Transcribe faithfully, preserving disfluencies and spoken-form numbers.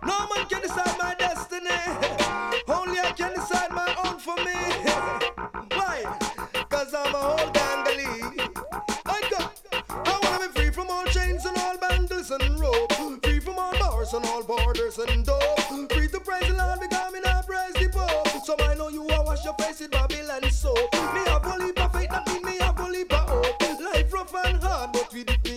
No man can decide my destiny. Only I can decide my own for me. Why? Cause I'm a whole gangalee. I got, I wanna be free from all chains and all bangles and rope. Free from all bars and all borders and dope. Free to praise the Lord because me not praise the Pope. So I know you will wash your face with Babylon soap. Me have a leap of faith, that mean me have a leap of hope. Life rough and hard, but we do